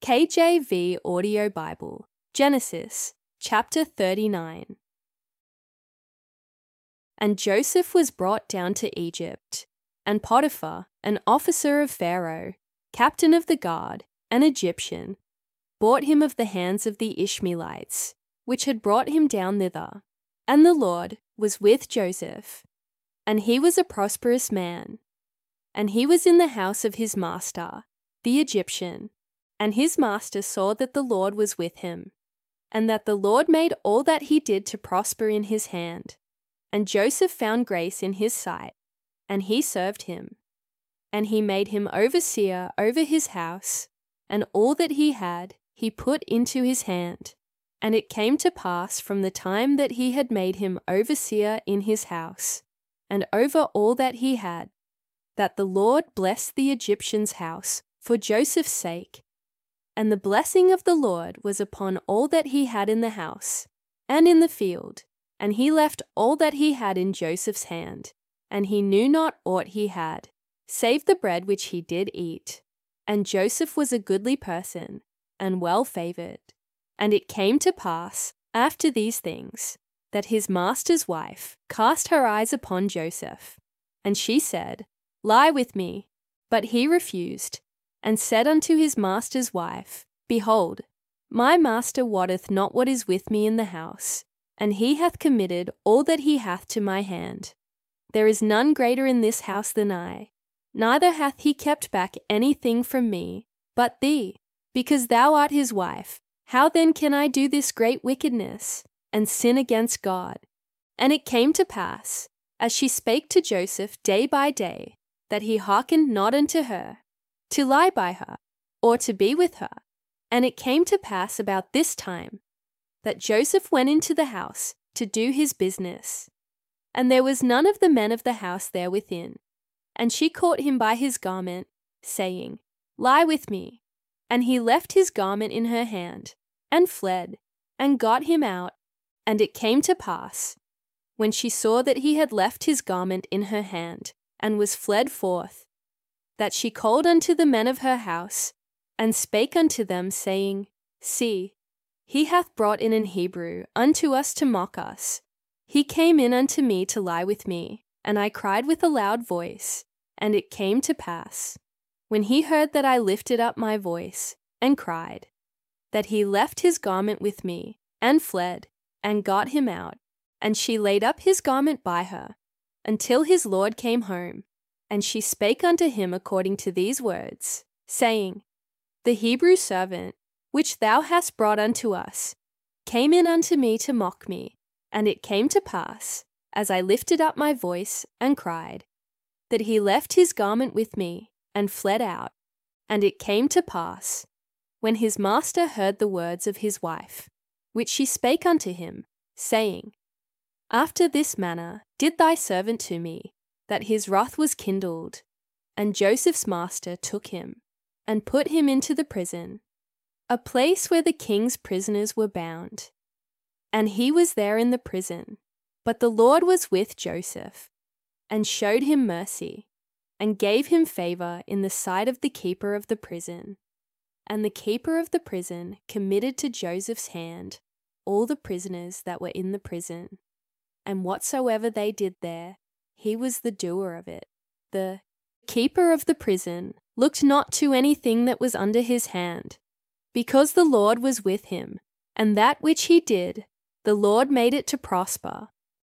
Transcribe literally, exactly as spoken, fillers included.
K J V Audio Bible, Genesis, chapter thirty-nine. And Joseph was brought down to Egypt, and Potiphar, an officer of Pharaoh, captain of the guard, an Egyptian, bought him of the hands of the Ishmaelites, which had brought him down thither. And the Lord was with Joseph, and he was a prosperous man. And he was in the house of his master, the Egyptian, and his master saw that the Lord was with him, and that the Lord made all that he did to prosper in his hand. And Joseph found grace in his sight, and he served him. And he made him overseer over his house, and all that he had he put into his hand. And it came to pass from the time that he had made him overseer in his house, and over all that he had, that the Lord blessed the Egyptian's house for Joseph's sake. And the blessing of the Lord was upon all that he had in the house, and in the field, and he left all that he had in Joseph's hand, and he knew not aught he had, save the bread which he did eat. And Joseph was a goodly person, and well favoured. And it came to pass, after these things, that his master's wife cast her eyes upon Joseph, and she said, Lie with me. But he refused, and said unto his master's wife, Behold, my master wotteth not what is with me in the house, and he hath committed all that he hath to my hand. There is none greater in this house than I, neither hath he kept back anything from me, but thee, because thou art his wife. How then can I do this great wickedness, and sin against God? And it came to pass, as she spake to Joseph day by day, that he hearkened not unto her, to lie by her, or to be with her. And it came to pass about this time, that Joseph went into the house to do his business. And there was none of the men of the house there within. And she caught him by his garment, saying, Lie with me. And he left his garment in her hand, and fled, and got him out. And it came to pass, when she saw that he had left his garment in her hand, and was fled forth, that she called unto the men of her house, and spake unto them, saying, See, he hath brought in an Hebrew unto us to mock us. He came in unto me to lie with me, and I cried with a loud voice. And it came to pass, when he heard that I lifted up my voice, and cried, that he left his garment with me, and fled, and got him out. And she laid up his garment by her, until his lord came home. And she spake unto him according to these words, saying, The Hebrew servant, which thou hast brought unto us, came in unto me to mock me. And it came to pass, as I lifted up my voice and cried, that he left his garment with me, and fled out. And it came to pass, when his master heard the words of his wife, which she spake unto him, saying, After this manner did thy servant to me, that his wrath was kindled. And Joseph's master took him, and put him into the prison, a place where the king's prisoners were bound. And he was there in the prison. But the Lord was with Joseph, and showed him mercy, and gave him favour in the sight of the keeper of the prison. And the keeper of the prison committed to Joseph's hand all the prisoners that were in the prison. And whatsoever they did there, he was the doer of it. The keeper of the prison looked not to anything that was under his hand, because the Lord was with him, and that which he did, the Lord made it to prosper.